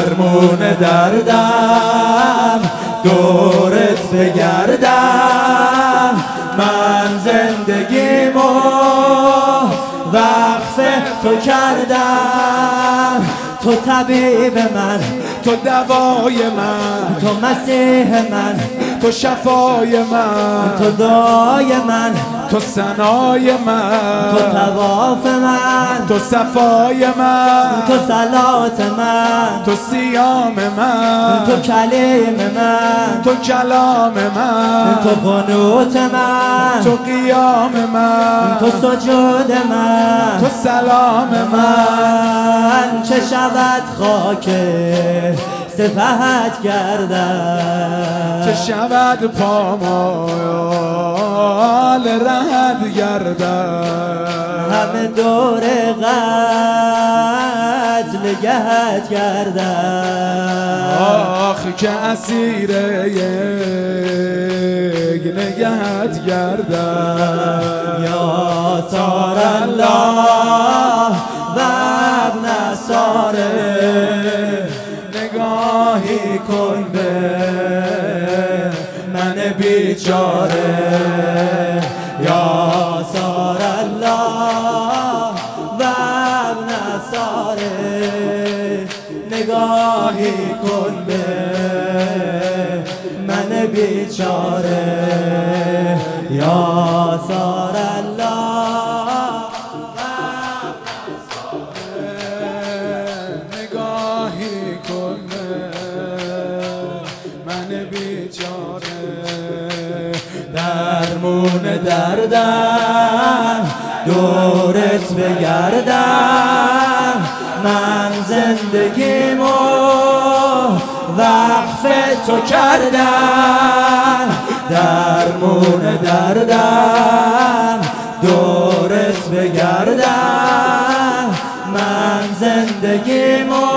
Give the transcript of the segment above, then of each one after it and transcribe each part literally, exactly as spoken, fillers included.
درمون دردم دورت بگردم، من زندگیمو وقف تو کردم. تو طبیب من، تو دوای من، تو مسیح من، تو شفای من، تو دعای من، تو ثنای من، تو طواف من، تو صفای من، تو صلات من، تو صیام من، تو کلیم من، تو کلام من، تو قنوت من، تو قیام من، تو سجود من، تو سلام من. من چه شود خاک سپهت گردم، چه شود پامال رهت گردم، همه دور قتل گهت گردم. آخ که اسیر یک نگهت گردم. یا سار الله و ابن ساره، نگاهی کن به من بیچاره. یا سار الله و ابن ساره، نگاهی کن به من بیچاره. یا سار الله و ابن ساره، نگاهی کن به من بیچاره. درمون دردم دورت بگردم، من زندگیمو وقف تو کردم. درمون دردم دورت بگردم، من زندگیمو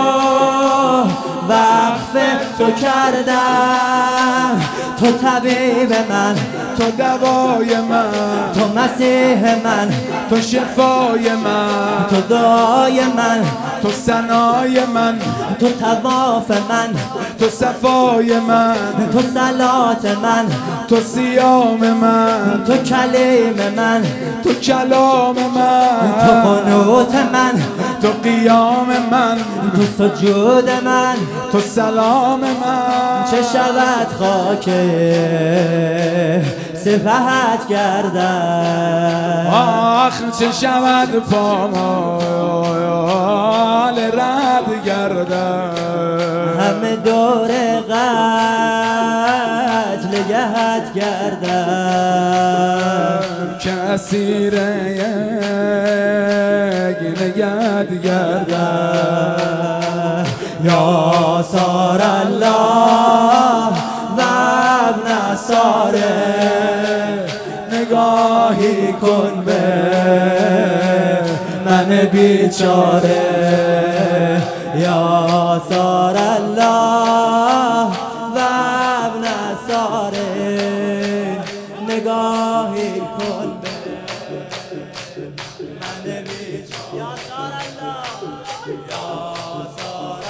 وقف تو کردم. تو طبیب من، تو دوای من، تو مسیح من، تو شفای من، تو دعای من، تو ثنای من، تو طواف من، تو صفای من، تو صلات من، تو صیام من، تو کلیم من، تو کلام تو من، قنوت من، تو قیام من، تو سجود من. تو سلام من. چه شود خاک سپهت گردم، آخ چه شود پامال رد گردم، همه دور قتل گهت گردم. که اسیر یک نگهت گردم. یا سار الله و ابن ساره، نگاهی کن به من بیچاره. یا سار الله و ابن ساره، نگاهی کن به من بیچاره. یا سار الله، یا سار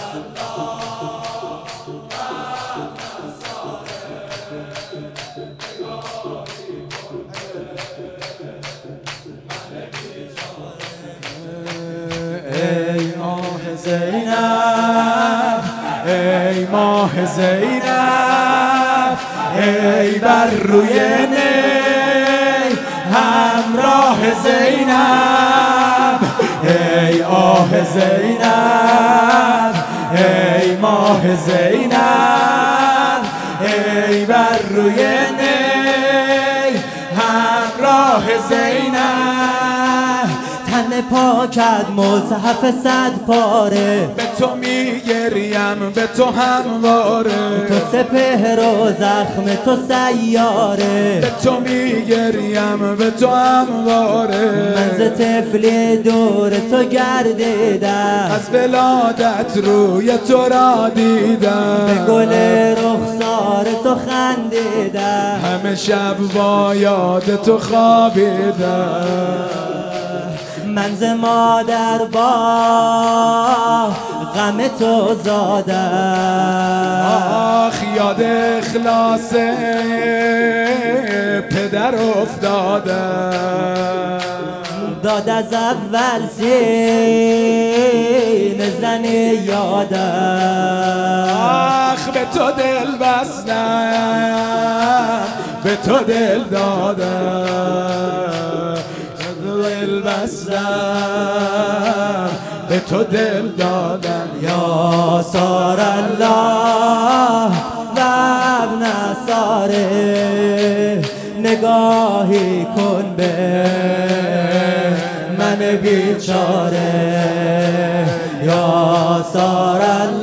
ای ماه زینب، ای ماه زینب، ای بر روی نی همراه زینب. ای آه زینب، ای ماه زینب، ای بر روی نی همراه زینب. تن پاکت مصحف صد پاره، به تو میگریم به تو همواره، تو سپهر و زخم تو سیاره. به تو میگریم به تو همواره، من ز طفلی دور تو گردیدم، از ولادت روی تو را دیدم، به گل رخسار تو خندیدم، همه شب با یاد تو خوابیدم. من ز مادر با غم تو زادم. آخ یاد اخلاص پدر افتادم، داد از اول سینه زن یادم. آخ به تو دل بستم، به تو دل دادم، دل بستم، به تو دل دادم. یا سار الله و ابن ساره، نگاهی کن به من بیچاره. یا سار الله